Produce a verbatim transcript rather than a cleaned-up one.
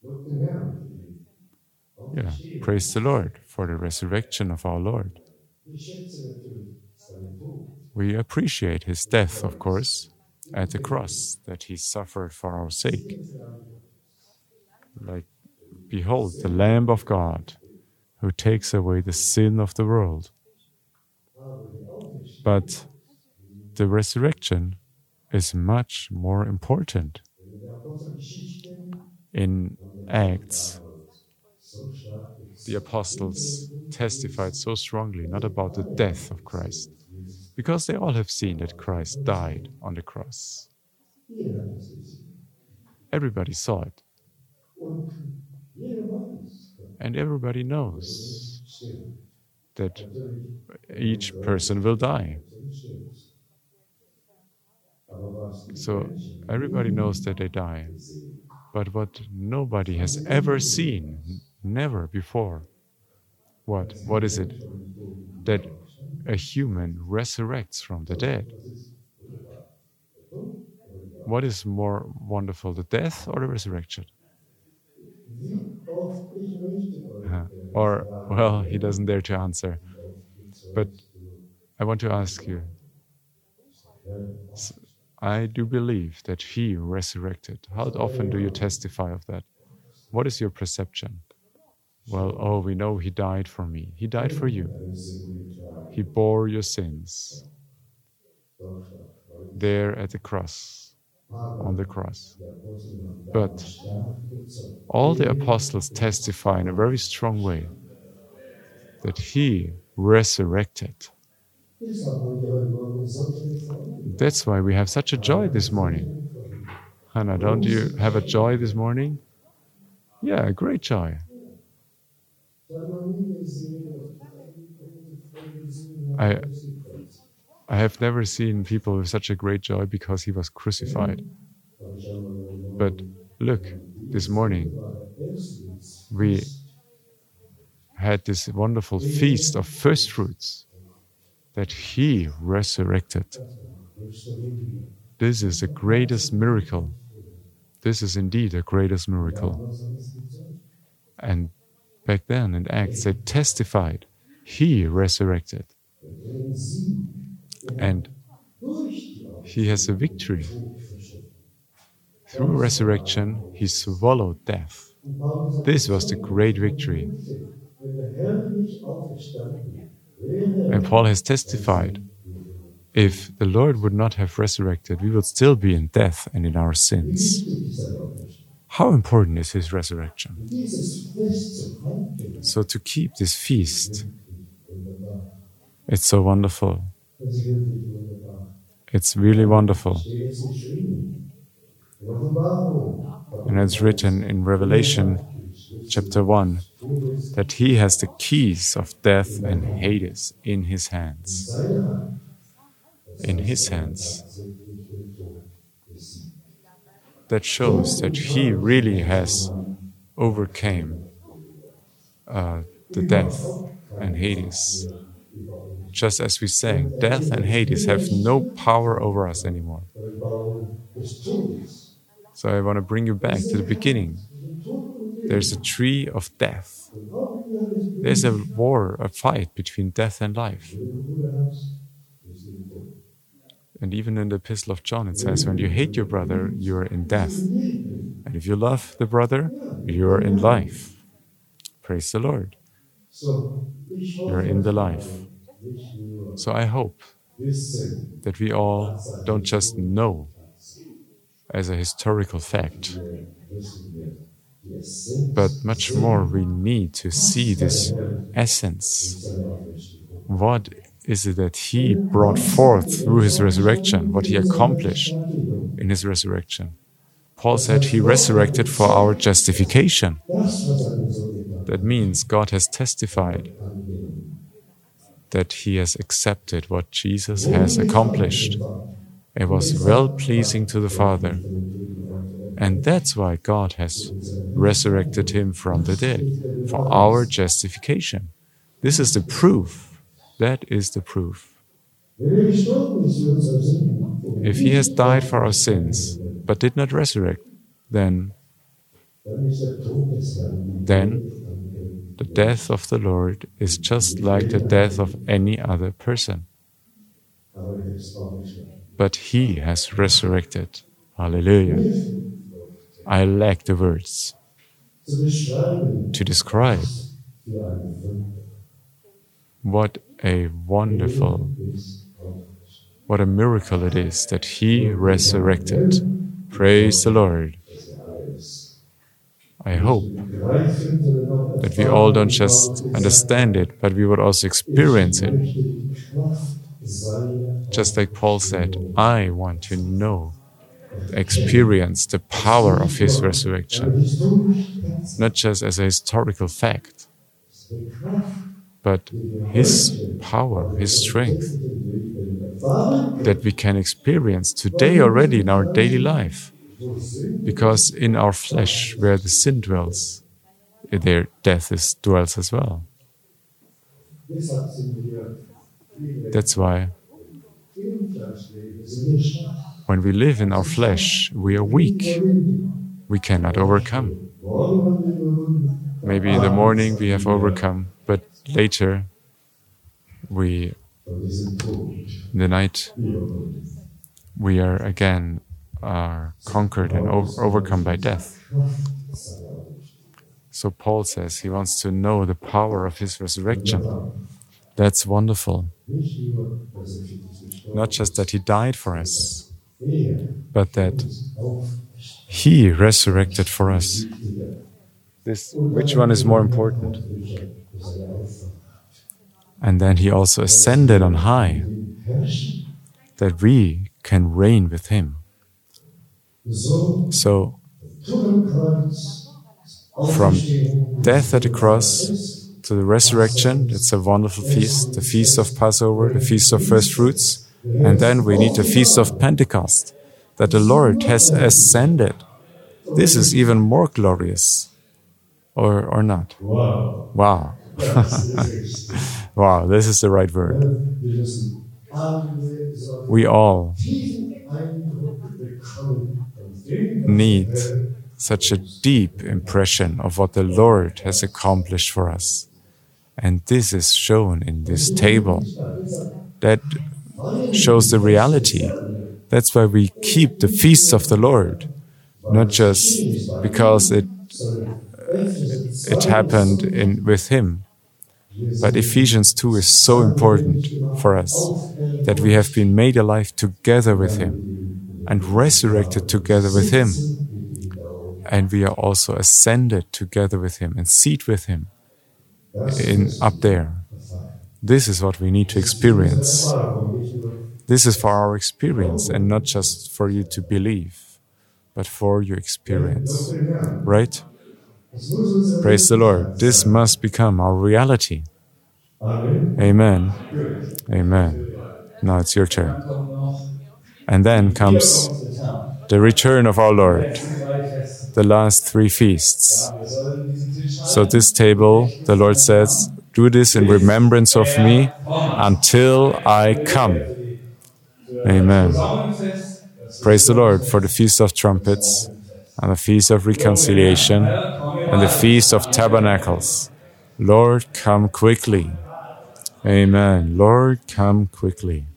Yeah, praise the Lord for the resurrection of our Lord. We appreciate his death, of course, at the cross, that he suffered for our sake. Like, behold, the Lamb of God, who takes away the sin of the world. But the resurrection is much more important. In Acts, the apostles testified so strongly, not about the death of Christ, because they all have seen that Christ died on the cross. Everybody saw it. And everybody knows that each person will die. So everybody knows that they die. But what nobody has ever seen, never before, what? What is it? That a human resurrects from the dead. What is more wonderful, the death or the resurrection? Uh, or, well, he doesn't dare to answer. But I want to ask you, I do believe that he resurrected. How often do you testify of that? What is your perception? Well, oh, we know he died for me. He died for you. He bore your sins there at the cross, on the cross. But all the apostles testify in a very strong way that he resurrected. That's why we have such a joy this morning. Hannah, don't you have a joy this morning? Yeah, a great joy. I, I have never seen people with such a great joy because he was crucified. But look, this morning we had this wonderful feast of first fruits that he resurrected. This is the greatest miracle. This is indeed the greatest miracle. And back then in Acts, they testified, he resurrected. And he has a victory. Through resurrection, he swallowed death. This was the great victory. And Paul has testified, if the Lord would not have resurrected, we would still be in death and in our sins. How important is his resurrection? So to keep this feast, it's so wonderful. It's really wonderful. And it's written in Revelation chapter one that he has the keys of death and Hades in his hands. In his hands. That shows that he really has overcame uh, the death and Hades. Just as we sang, death and Hades have no power over us anymore. So I want to bring you back to the beginning. There's a tree of death. There's a war, a fight between death and life. And even in the Epistle of John, it says, when you hate your brother, you're in death. And if you love the brother, you're in life. Praise the Lord. You're in the life. So I hope that we all don't just know as a historical fact, but much more we need to see this essence. What is it that he brought forth through his resurrection, what he accomplished in his resurrection? Paul said he resurrected for our justification. That means God has testified that he has accepted what Jesus has accomplished. It was well-pleasing to the Father. And that's why God has resurrected him from the dead, for our justification. This is the proof. That is the proof. If he has died for our sins, but did not resurrect, then then the death of the Lord is just like the death of any other person. But He has resurrected. Hallelujah. I lack the words to describe what a wonderful, what a miracle it is that He resurrected. Praise the Lord. I hope that we all don't just understand it, but we would also experience it. Just like Paul said, I want to know, experience the power of His resurrection, not just as a historical fact, but His power, His strength, that we can experience today already in our daily life. Because in our flesh, where the sin dwells, there death is, dwells as well. That's why when we live in our flesh, we are weak. We cannot overcome. Maybe in the morning we have overcome, but later we, in the night, we are again are conquered and over- overcome by death. So Paul says he wants to know the power of his resurrection. That's wonderful. Not just that he died for us, but that he resurrected for us. This, which one is more important? And then he also ascended on high, that we can reign with him. So, from death at the cross to the resurrection, it's a wonderful feast, the feast of Passover, the feast of first fruits, and then we need the feast of Pentecost, that the Lord has ascended. This is even more glorious, or, or not? Wow. Wow. Wow, this is the right word. We all need such a deep impression of what the Lord has accomplished for us. And this is shown in this table. That shows the reality. That's why we keep the feasts of the Lord, not just because it it happened in with Him. But Ephesians two is so important for us, that we have been made alive together with Him and resurrected together with Him. And we are also ascended together with Him and seated with Him in up there. This is what we need to experience. This is for our experience and not just for you to believe, but for your experience. Right? Praise the Lord. This must become our reality. Amen. Amen. Now it's your turn. And then comes the return of our Lord, the last three feasts. So this table, the Lord says, do this in remembrance of me until I come. Amen. Praise the Lord for the Feast of Trumpets and the Feast of Reconciliation and the Feast of Tabernacles. Lord, come quickly. Amen. Lord, come quickly.